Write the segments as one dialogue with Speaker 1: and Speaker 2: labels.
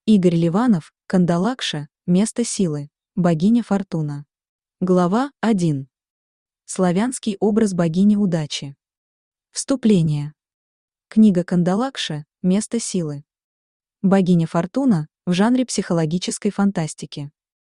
Speaker 1: Игорь Ливанов, Кандалакша, место силы, богиня Фортуна. Глава 1. Славянский образ богини удачи. Вступление. Книга Кандалакша, место силы. Богиня Фортуна в жанре психологической фантастики.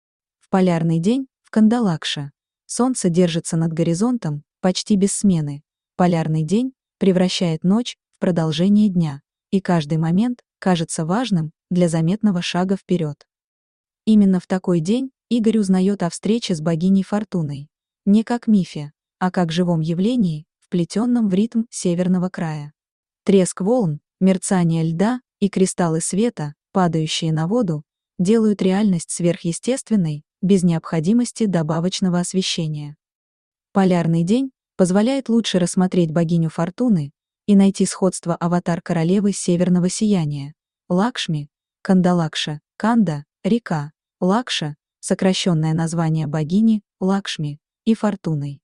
Speaker 1: В полярный день, в Кандалакше, солнце держится над горизонтом, почти без смены. Полярный день превращает ночь в продолжение дня, и каждый момент кажется важным для заметного шага вперед. Именно в такой день Игорь узнает о встрече с богиней Фортуной. Не как мифе, а как живом явлении, вплетенном в ритм северного края. Треск волн, мерцание льда и кристаллы света, падающие на воду, делают реальность сверхъестественной, без необходимости добавочного освещения. Полярный день позволяет лучше рассмотреть богиню Фортуны и найти сходство аватар королевы северного сияния. Лакшми, Кандалакша, Канда, река, Лакша, сокращенное название богини, Лакшми, и Фортуной.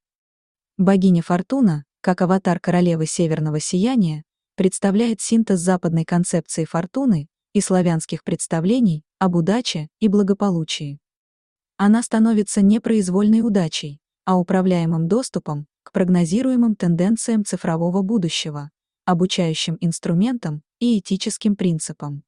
Speaker 1: Богиня Фортуна, как аватар королевы северного сияния, представляет синтез западной концепции фортуны и славянских представлений об удаче и благополучии. Она становится не произвольной удачей, а управляемым доступом к прогнозируемым тенденциям цифрового будущего, обучающим инструментам и этическим принципам.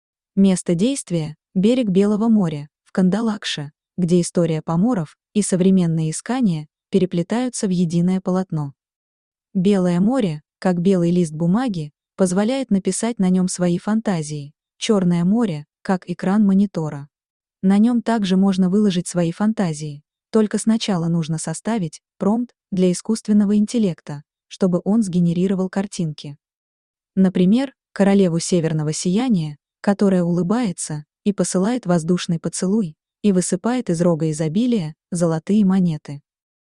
Speaker 1: Место действия – берег Белого моря, в Кандалакше, где история поморов и современные искания переплетаются в единое полотно. Белое море, как белый лист бумаги, позволяет написать на нем свои фантазии. Черное море, как экран монитора. На нем также можно выложить свои фантазии, только сначала нужно составить промпт для искусственного интеллекта, чтобы он сгенерировал картинки. Например, королеву северного сияния, которая улыбается и посылает воздушный поцелуй, и высыпает из рога изобилия золотые монеты.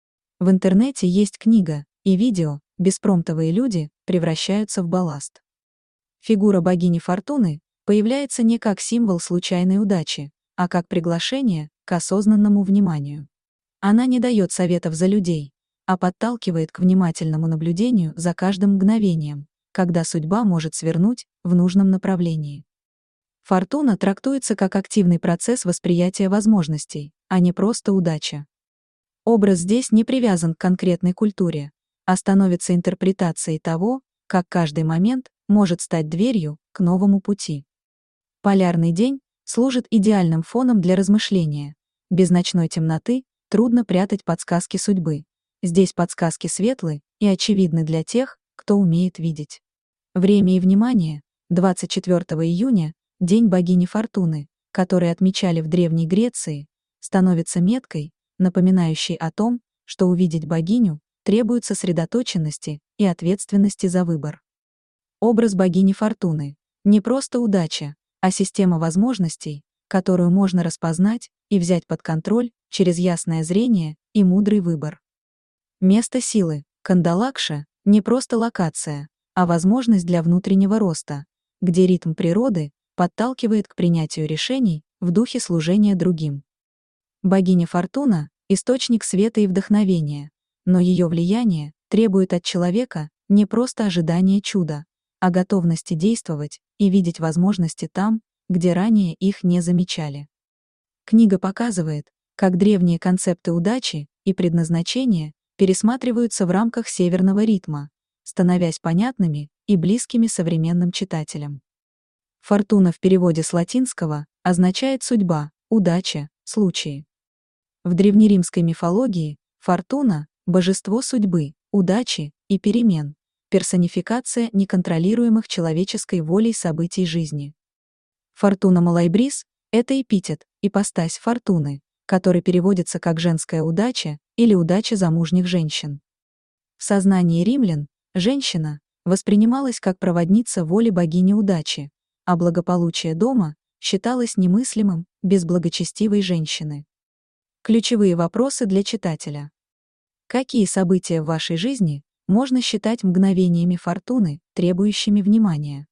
Speaker 1: В интернете есть книга и видео «Беспромптовые люди превращаются в балласт». Фигура богини Фортуны появляется не как символ случайной удачи, а как приглашение к осознанному вниманию. Она не дает советов за людей, а подталкивает к внимательному наблюдению за каждым мгновением, когда судьба может свернуть в нужном направлении. Фортуна трактуется как активный процесс восприятия возможностей, а не просто удача. Образ здесь не привязан к конкретной культуре, а становится интерпретацией того, как каждый момент может стать дверью к новому пути. Полярный день служит идеальным фоном для размышления. Без ночной темноты трудно прятать подсказки судьбы. Здесь подсказки светлы и очевидны для тех, кто умеет видеть. Время и внимание. 24 июня, День богини Фортуны, который отмечали в Древней Греции, становится меткой, напоминающей о том, что увидеть богиню требует сосредоточенности и ответственности за выбор. Образ богини Фортуны – не просто удача, а система возможностей, которую можно распознать и взять под контроль через ясное зрение и мудрый выбор. Место силы – Кандалакша – не просто локация, а возможность для внутреннего роста, где ритм природы подталкивает к принятию решений в духе служения другим. Богиня Фортуна – источник света и вдохновения, но ее влияние требует от человека не просто ожидания чуда, а готовности действовать и видеть возможности там, где ранее их не замечали. Книга показывает, как древние концепты удачи и предназначения пересматриваются в рамках северного ритма, становясь понятными и близкими современным читателям. Фортуна в переводе с латинского означает судьба, удача, случаи. В древнеримской мифологии Фортуна – божество судьбы, удачи и перемен, персонификация неконтролируемых человеческой волей событий жизни. Фортуна Малайбрис – это эпитет, ипостась Фортуны, который переводится как «женская удача» или «удача замужних женщин». В сознании римлян женщина воспринималась как проводница воли богини удачи, а благополучие дома считалось немыслимым без благочестивой женщины. Ключевые вопросы для читателя. Какие события в вашей жизни можно считать мгновениями фортуны, требующими внимания?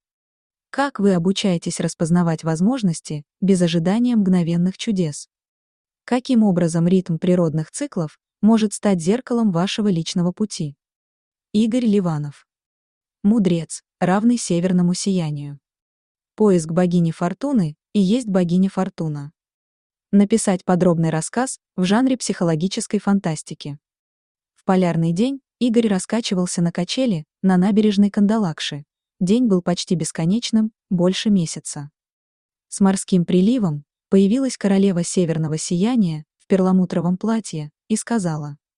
Speaker 1: Как вы обучаетесь распознавать возможности без ожидания мгновенных чудес? Каким образом ритм природных циклов может стать зеркалом вашего личного пути? Игорь Ливанов. Мудрец, равный северному сиянию. Поиск богини Фортуны и есть богиня Фортуна. Написать подробный рассказ в жанре психологической фантастики. В полярный день Игорь раскачивался на качели на набережной Кандалакши. День был почти бесконечным, больше месяца. С морским приливом появилась королева северного сияния в перламутровом платье и сказала: